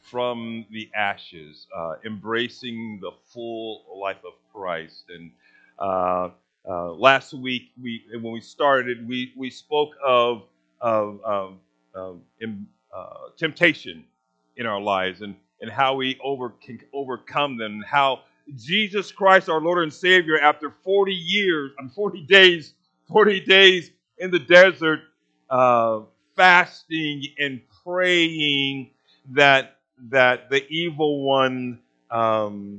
from the ashes, embracing the full life of Christ. And uh, last week, when we started, we spoke of temptation in our lives, and how we can overcome them, and how Jesus Christ, our Lord and Savior, after 40 years, 40 days in the desert, uh, fasting and praying, that the evil one um,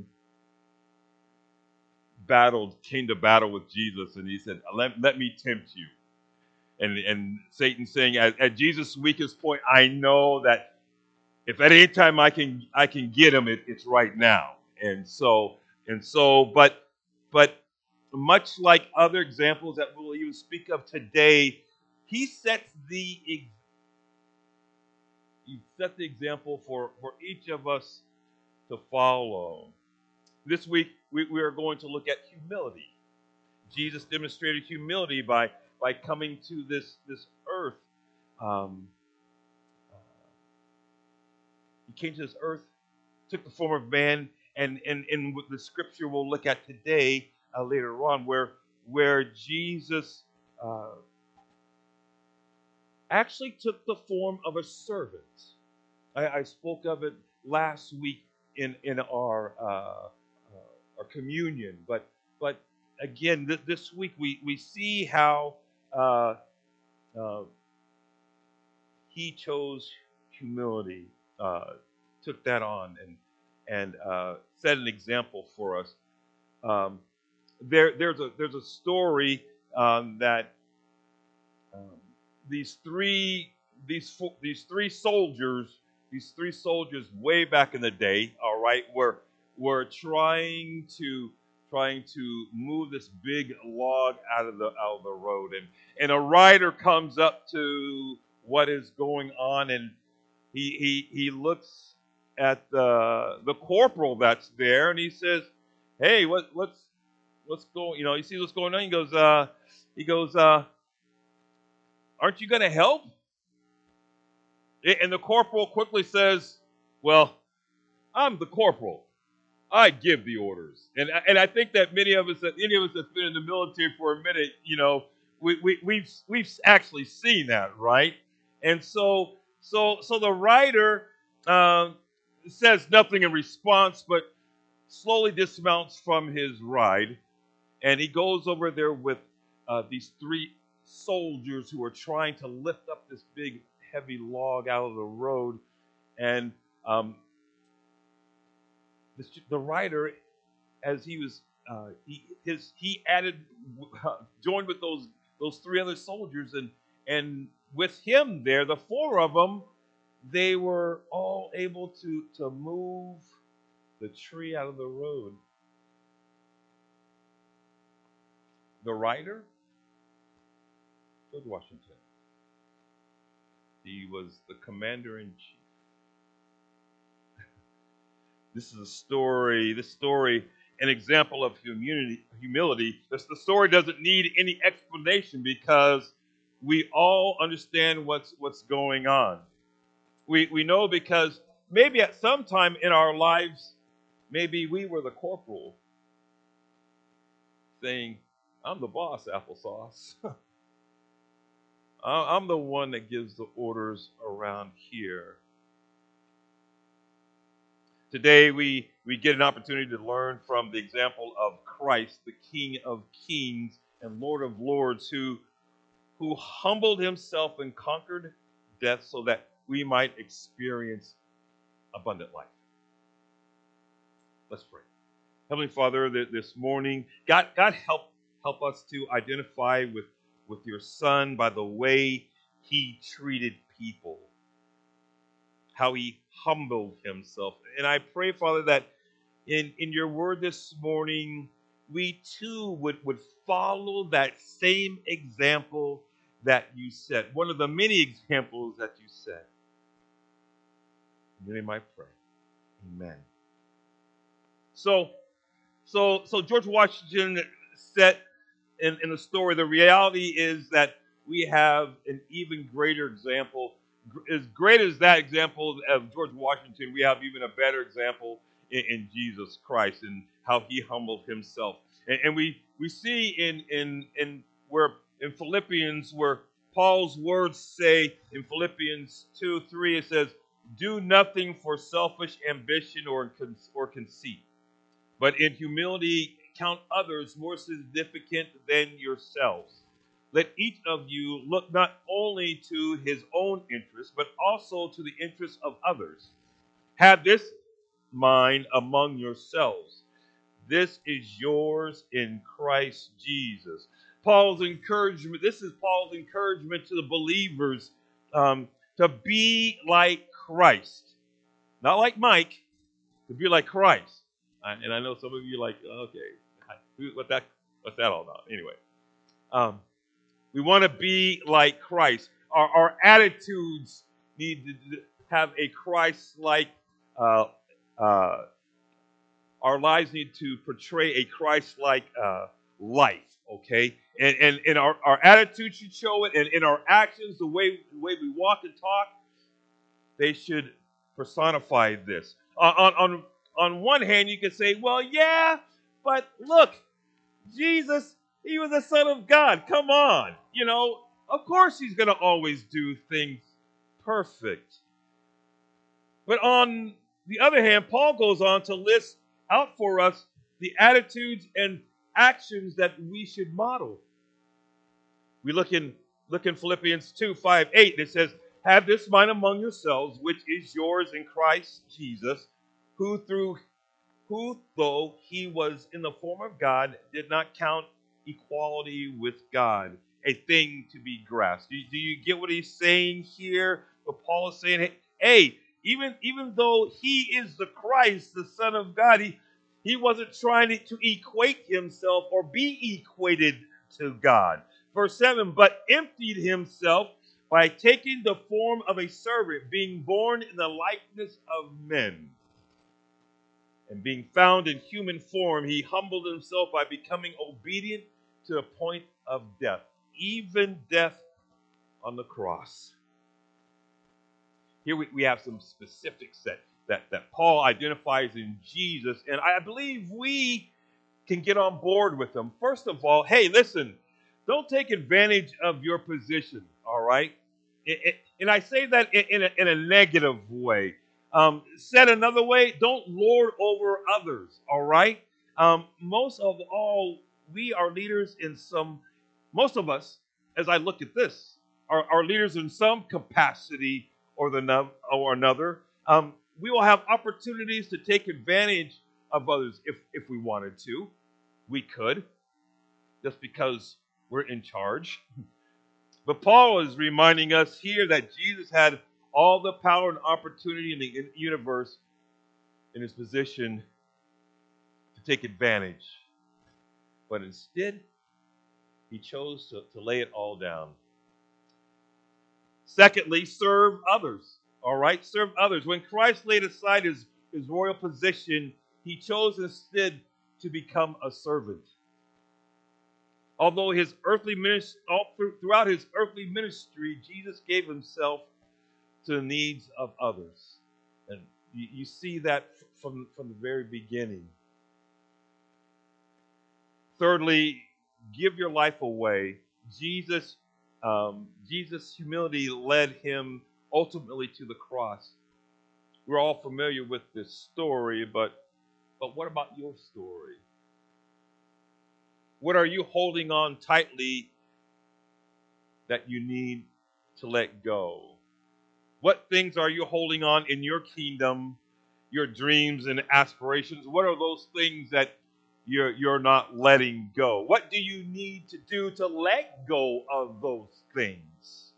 came to battle with Jesus, and he said, let me tempt you. And Satan saying, at Jesus' weakest point, I know that if at any time I can get him, it's right now. And so, but much like other examples that we'll even speak of today, he sets he set the example for each of us to follow. This week we are going to look at humility. Jesus demonstrated humility by coming to this earth. Um, he came to this earth, took the form of man, and with the scripture we'll look at today, later on, where Jesus uh, actually took the form of a servant. I spoke of it last week in our communion, but again this week we see how uh, uh, he chose humility, uh, took that on, and set an example for us. Um, there's a story that um, these three these three soldiers way back in the day, all right, were trying to move this big log out of the road, and a rider comes up to what is going on, and he looks at the corporal that's there, and he says, "Hey, what's going? He sees what's going on. He goes, aren't you going to help?" And the corporal quickly says, "Well, I'm the corporal. I give the orders." And I think that any of us that's been in the military for a minute, we've actually seen that, right? And so the writer um, says nothing in response, but slowly dismounts from his ride, and he goes over there with these three soldiers who are trying to lift up this big heavy log out of the road. And um, the writer, as he was he added joined with those three other soldiers, and with him there, the four of them, they were all able to move the tree out of the road. The writer, George Washington, he was the commander in chief. This is a story. This story, an example of humility. The story doesn't need any explanation because we all understand what's going on. We know because maybe at some time in our lives, maybe we were the corporal saying, "I'm the boss, applesauce. I'm the one that gives the orders around here." Today, we get an opportunity to learn from the example of Christ, the King of Kings and Lord of Lords, who humbled himself and conquered death so that we might experience abundant life. Let's pray. Heavenly Father, this morning, God help us to identify with your Son by the way he treated people, how he humbled himself. And I pray, Father, that in your word this morning, we too would follow that same example that you set. One of the many examples that you set. In your name I pray. Amen. So George Washington set in the story, the reality is that we have an even greater example as great as that example of George Washington, we have even a better example in Jesus Christ and how he humbled himself. And we see in where in Philippians where Paul's words say in Philippians 2:3 it says, "Do nothing for selfish ambition or conceit, but in humility count others more significant than yourselves. Let each of you look not only to his own interests, but also to the interests of others. Have this mind among yourselves. This is yours in Christ Jesus." Paul's encouragement, this is Paul's encouragement to the believers to be like Christ. Not like Mike, to be like Christ. And I know some of you are like, okay, what's that all about? Anyway, we want to be like Christ. Our attitudes need to have a Christ-like. Uh, uh, our lives need to portray a Christ-like life. Okay, and our attitude should show it, and in our actions, the way we walk and talk, they should personify this. On one hand, you could say, well, yeah, but look, Jesus, he was the Son of God. Come on. Of course he's going to always do things perfect. But on the other hand, Paul goes on to list out for us the attitudes and actions that we should model. We look in Philippians 2:5-8, it says, "Have this mind among yourselves, which is yours in Christ Jesus, who though he was in the form of God, did not count equality with God a thing to be grasped." Do you get what he's saying here? What Paul is saying, hey, even though he is the Christ, the Son of God, he wasn't trying to equate himself or be equated to God. Verse 7, "But emptied himself by taking the form of a servant, being born in the likeness of men. And being found in human form, he humbled himself by becoming obedient to the point of death, even death on the cross." Here we have some specifics that Paul identifies in Jesus, and I believe we can get on board with them. First of all, hey, listen, don't take advantage of your position, all right? And I say that in a negative way. Said another way, don't lord over others, all right? Most of all, we are leaders most of us, as I look at this, are leaders in some capacity or another. We will have opportunities to take advantage of others if we wanted to. We could, just because we're in charge. But Paul is reminding us here that Jesus had all the power and opportunity in the universe in his position to take advantage. But instead, he chose to lay it all down. Secondly, serve others. All right, serve others. When Christ laid aside his royal position, he chose instead to become a servant. Although throughout his earthly ministry, Jesus gave himself to the needs of others. And you see that from the very beginning. Thirdly, give your life away. Jesus' humility led him ultimately to the cross. We're all familiar with this story, but what about your story? What are you holding on tightly that you need to let go? What things are you holding on in your kingdom, your dreams and aspirations? What are those things that you're not letting go? What do you need to do to let go of those things?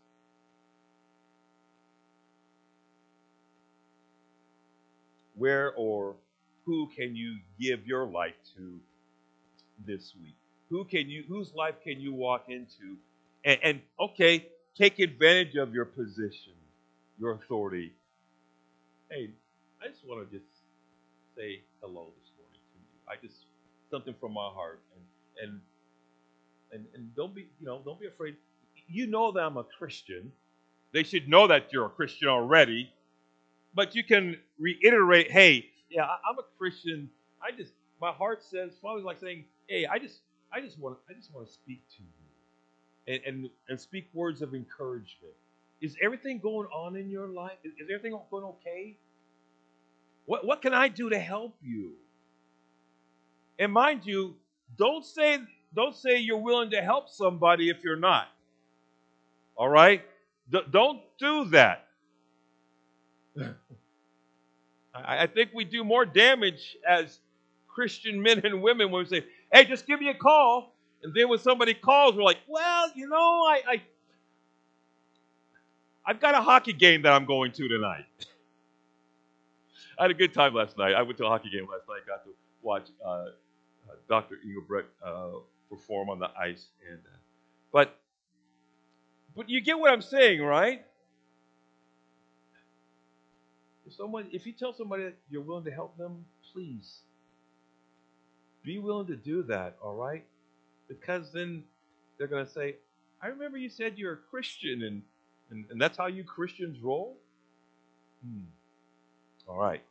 Where or who can you give your life to this week? Whose life can you walk into? And okay, take advantage of your position, your authority. Hey, I just want to just say hello this morning to you. I just something from my heart, and don't be afraid. You know that I'm a Christian, They should know that you're a Christian already, but you can reiterate, hey, yeah, I'm a Christian. I just my heart says, Father's like saying, hey, I just want to speak to you and speak words of encouragement. Is everything going on in your life? Is everything going okay? What can I do to help you? And mind you, don't say don't say you're willing to help somebody if you're not. All right? Don't do that. I think we do more damage as Christian men and women when we say, "Hey, just give me a call," and then when somebody calls, we're like, "Well, I've got a hockey game that I'm going to tonight." I had a good time last night. I went to a hockey game last night. Got to watch Dr. Engelbrecht perform on the ice, and but you get what I'm saying, right? If you tell somebody that you're willing to help them, please be willing to do that. All right, because then they're going to say, "I remember you said you're a Christian, and that's how you Christians roll." Hmm. All right.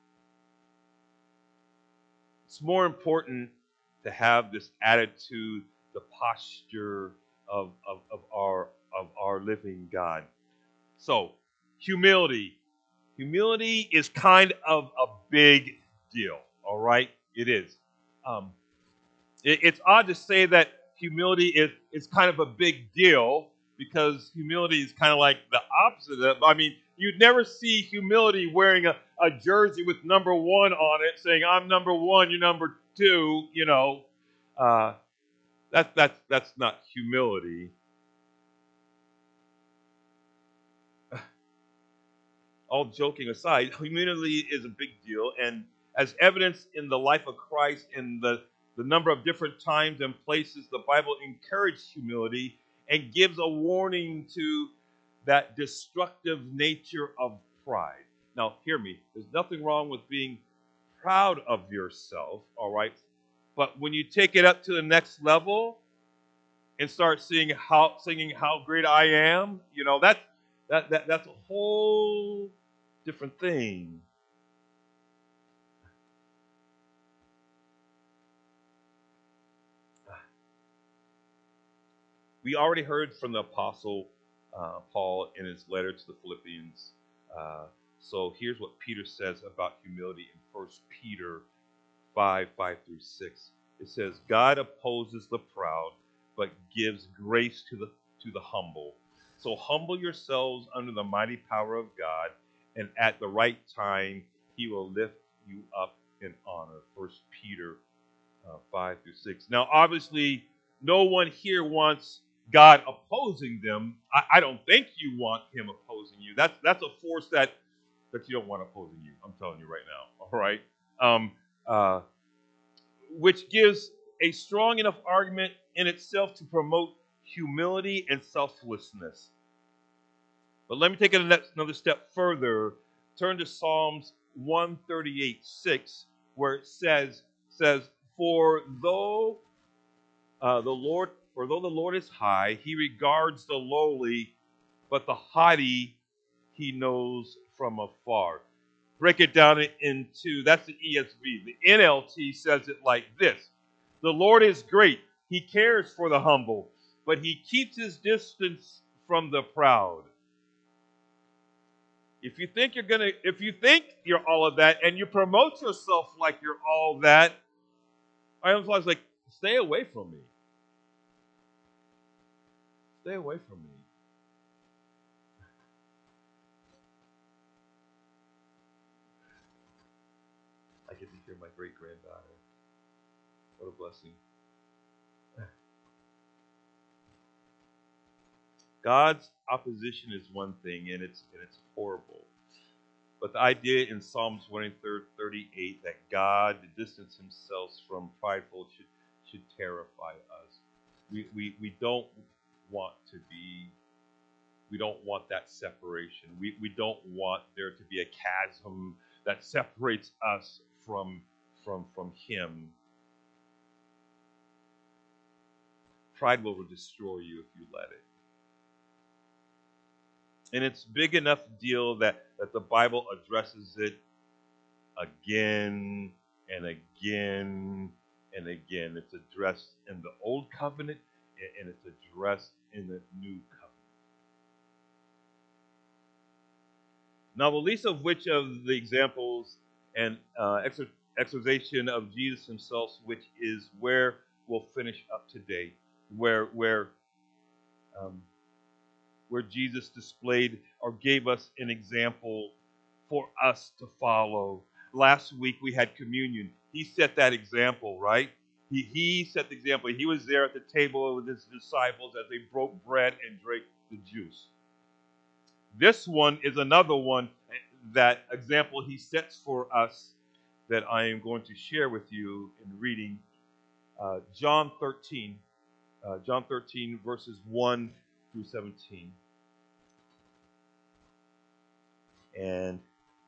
It's more important to have this attitude, the posture of our living God. So, humility. Humility is kind of a big deal. All right, it is. Um, it's odd to say that humility is kind of a big deal because humility is kind of like the opposite of. I mean, you'd never see humility wearing a jersey with number one on it, saying "I'm number one, you're number two." Uh, that's not humility. All joking aside, humility is a big deal, and as evidenced in the life of Christ in the number of different times and places, the Bible encourages humility and gives a warning to that destructive nature of pride. Now, hear me. There's nothing wrong with being proud of yourself, all right? But when you take it up to the next level and start singing how great I am, that's a whole different thing. We already heard from the apostle Paul in his letter to the Philippians. Uh, so here's what Peter says about humility in First Peter 5:5-6. It says, "God opposes the proud, but gives grace to the humble. So humble yourselves under the mighty power of God, and at the right time He will lift you up in honor." First Peter 5-6. Now, obviously, no one here wants God opposing them. I don't think you want Him opposing you. That's a force that you don't want opposing you. I'm telling you right now. All right. Um, uh, which gives a strong enough argument in itself to promote humility and selflessness. But let me take it another step further. Turn to Psalms 138:6, where it says, For though the Lord is high, He regards the lowly, but the haughty He knows from afar. Break it down into, that's the ESV. The NLT says it like this: The Lord is great. He cares for the humble, but He keeps His distance from the proud. If you think you're all of that and you promote yourself like you're all that, I was like, stay away from me. Stay away from me. I get to hear my great granddaughter. What a blessing. God's opposition is one thing, and it's horrible. But the idea in Psalms 138 that God distance Himself from prideful should terrify us. We don't want to be. We don't want that separation. We don't want there to be a chasm that separates us from Him. Pride will destroy you if you let it. And it's big enough deal that the Bible addresses it again and again and again. It's addressed in the Old Covenant and it's addressed in the New Covenant. Now, the least of which of the examples and exhortation of Jesus himself, which is where we'll finish up today, where um, where Jesus displayed or gave us an example for us to follow. Last week we had communion. He set that example, right? He set the example. He was there at the table with his disciples as they broke bread and drank the juice. This one is another one, that example he sets for us, that I am going to share with you in reading John 13. John 13, verses 1 through 17. And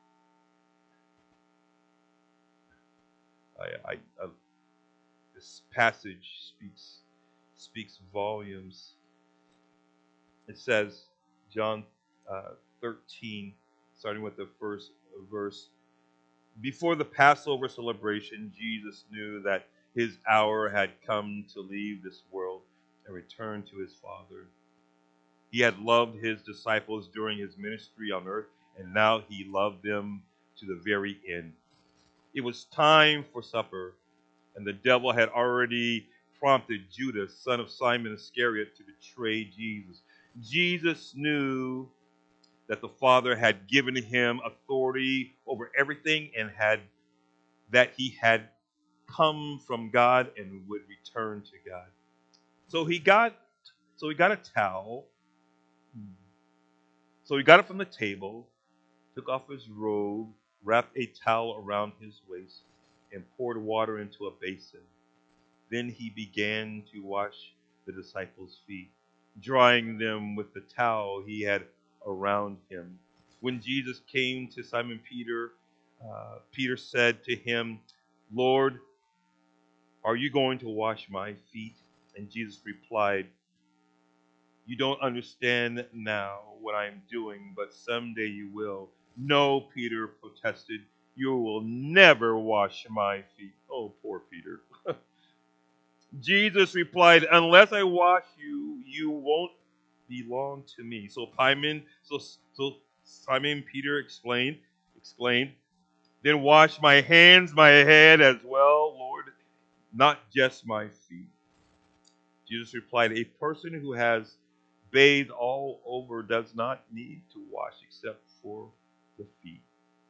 this passage speaks volumes. It says, John 13, starting with the first verse. Before the Passover celebration, Jesus knew that his hour had come to leave this world and return to his Father. He had loved his disciples during his ministry on earth, and now he loved them to the very end. It was time for supper, and the devil had already prompted Judas, son of Simon Iscariot, to betray Jesus. Jesus knew that the Father had given him authority over everything and that he had come from God and would return to God. So he got a towel. So he got it from the table, took off his robe, wrapped a towel around his waist, and poured water into a basin. Then he began to wash the disciples' feet, drying them with the towel he had around him. When Jesus came to Simon Peter, Peter said to him, "Lord, are you going to wash my feet?" And Jesus replied, "You don't understand now what I am doing, but someday you will." "No," Peter protested, "you will never wash my feet." Oh, poor Peter. Jesus replied, "Unless I wash you, you won't belong to me." So Simon Peter explained, "Then wash my hands, my head as well, Lord, not just my feet." Jesus replied, "A person who has bathed all over does not need to wash except for the feet,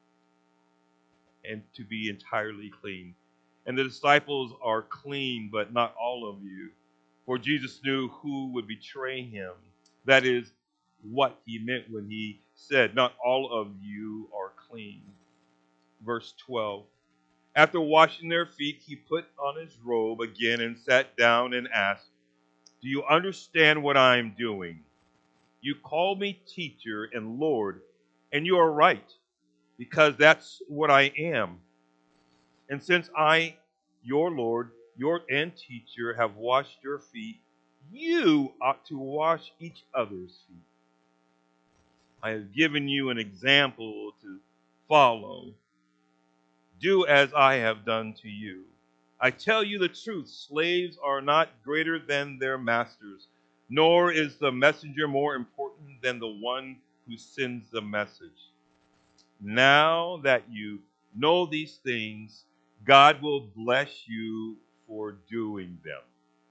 and to be entirely clean. And the disciples are clean, but not all of you." For Jesus knew who would betray him. That is what he meant when he said, "Not all of you are clean." Verse 12. After washing their feet, he put on his robe again and sat down and asked, "Do you understand what I am doing? You call me teacher and Lord, and you are right, because that's what I am. And since I, your Lord, your and teacher, have washed your feet, you ought to wash each other's feet. I have given you an example to follow. Do as I have done to you. I tell you the truth, slaves are not greater than their masters, nor is the messenger more important than the one who sends the message. Now that you know these things, God will bless you for doing them.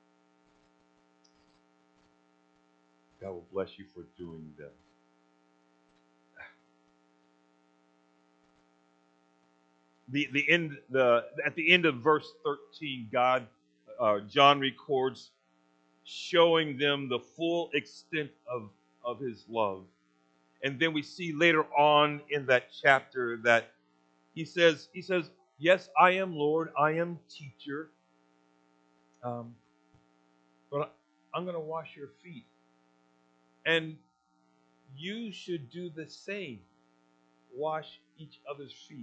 God will bless you for doing them. At the end of verse 13, John records showing them the full extent of his love. And then we see later on in that chapter that he says, "Yes, I am Lord, I am teacher, but I'm going to wash your feet. And you should do the same. Wash each other's feet."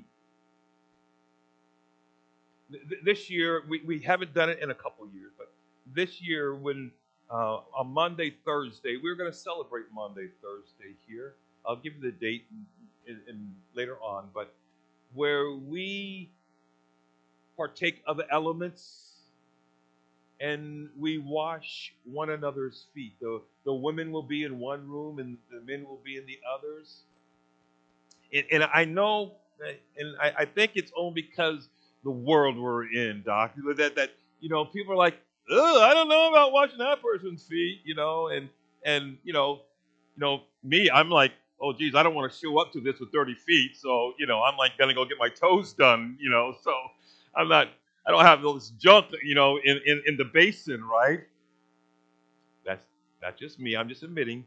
This year, we haven't done it in a couple of years, but this year, when on Monday, Thursday, we're going to celebrate Monday, Thursday here. I'll give you the date in later on, but where we partake of the elements and we wash one another's feet. The women will be in one room and the men will be in the others. And I know, and I think it's only because the world we're in, Doc, that people are like, oh, I don't know about washing that person's feet, and me, I'm like, oh, geez, I don't want to show up to this with 30 feet, so I'm like gonna go get my toes done, so I'm not, I don't have all this junk, in the basin, right? That's just me. I'm just admitting.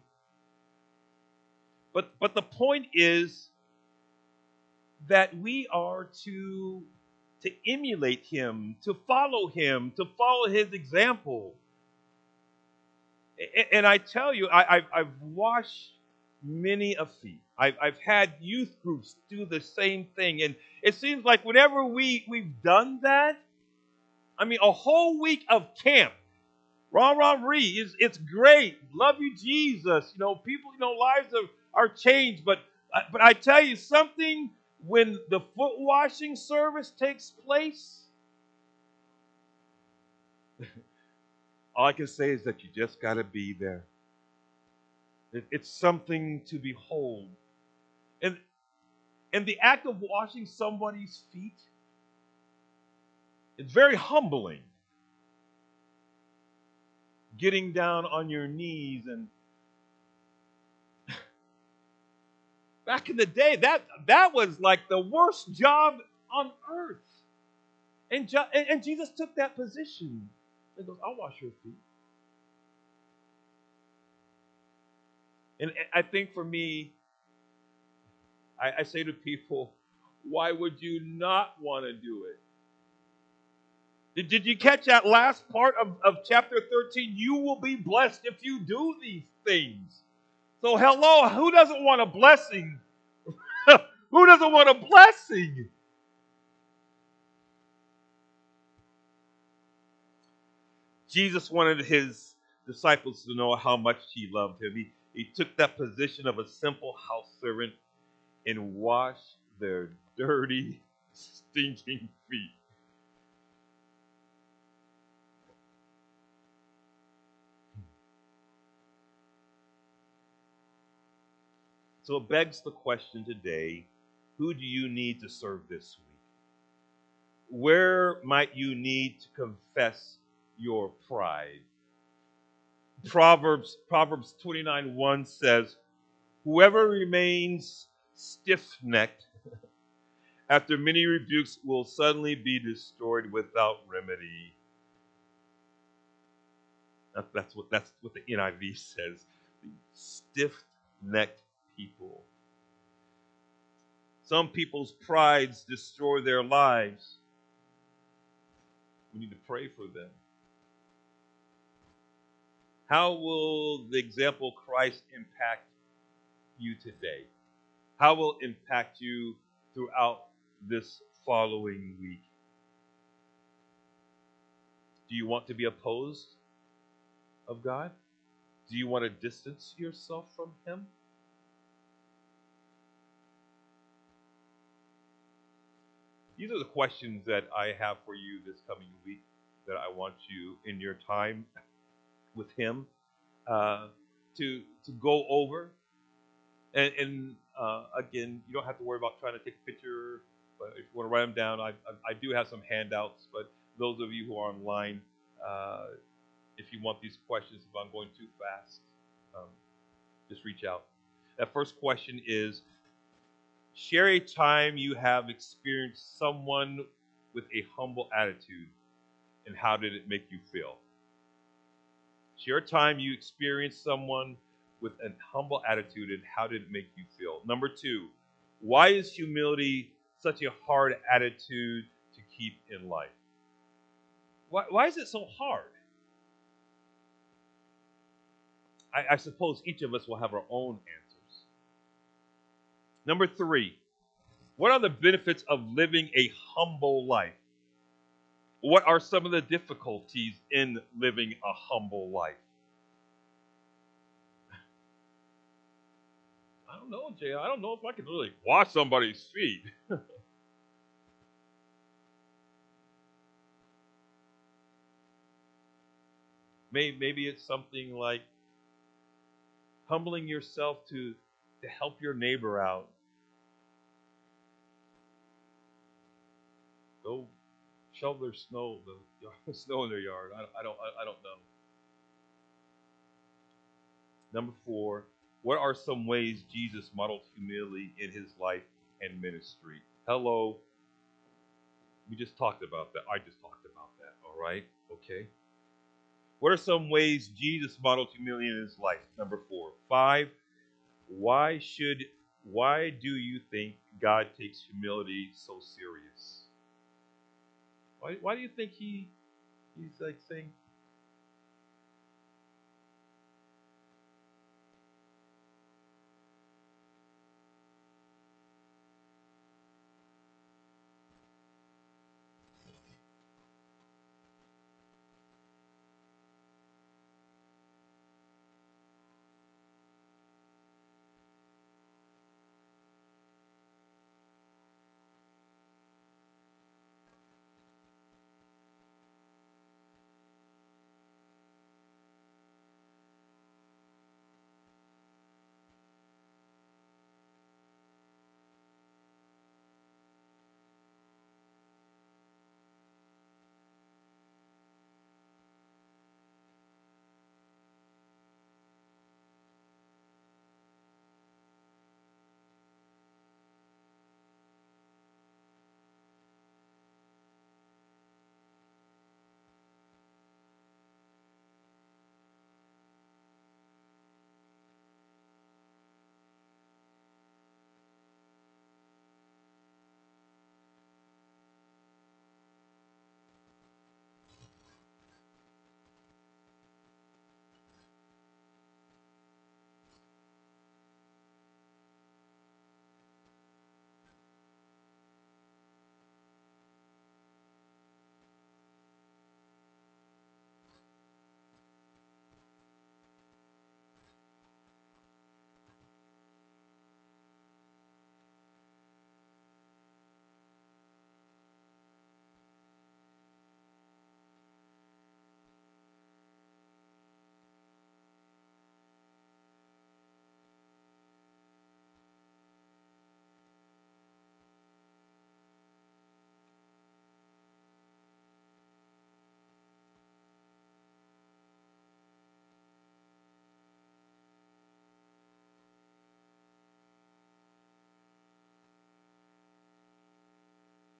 But the point is that we are to emulate him, to follow his example. And I tell you, I've washed many of feet. I've had youth groups do the same thing, and it seems like whenever we've done that, I mean, a whole week of camp, rah rah ree, it's great. Love you, Jesus. People, lives are changed, but I tell you something. When the foot washing service takes place, all I can say is that you just got to be there. It's something to behold. And the act of washing somebody's feet, it's very humbling. Getting down on your knees, and back in the day, that was like the worst job on earth. And Jesus took that position. He goes, I'll wash your feet. And I think for me, I say to people, why would you not want to do it? Did you catch that last part of chapter 13? You will be blessed if you do these things. So hello, who doesn't want a blessing? Who doesn't want a blessing? Jesus wanted his disciples to know how much he loved him. He took that position of a simple house servant and washed their dirty, stinking feet. So it begs the question today, who do you need to serve this week? Where might you need to confess your pride? Proverbs 29:1 says, whoever remains stiff-necked after many rebukes will suddenly be destroyed without remedy. That's what the NIV says. Stiff-necked people. Some people's prides destroy their lives. We need to pray for them. How will the example of Christ impact you today? How will it impact you throughout this following week? Do you want to be opposed of God? Do you want to distance yourself from him? These are the questions that I have for you this coming week that I want you in your time with him to go over. And again, you don't have to worry about trying to take a picture, but if you want to write them down, I do have some handouts. But those of you who are online, if you want these questions, if I'm going too fast, just reach out. That first question is, share a time you have experienced someone with a humble attitude, and how did it make you feel? Share a time you experienced someone with a humble attitude, and how did it make you feel? Number 2, why is humility such a hard attitude to keep in life? Why is it so hard? I suppose each of us will have our own answers. Number 3, what are the benefits of living a humble life? What are some of the difficulties in living a humble life? don't know, Jay. I don't know if I can really wash somebody's feet. Maybe it's something like humbling yourself to help your neighbor out. Go shovel their snow, the snow in their yard. I don't know. Number four, what are some ways Jesus modeled humility in his life and ministry? Hello, we just talked about that. I just talked about that. All right, okay. What are some ways Jesus modeled humility in his life? Number four. Five, why should why do you think God takes humility so serious? Why do you think he's like saying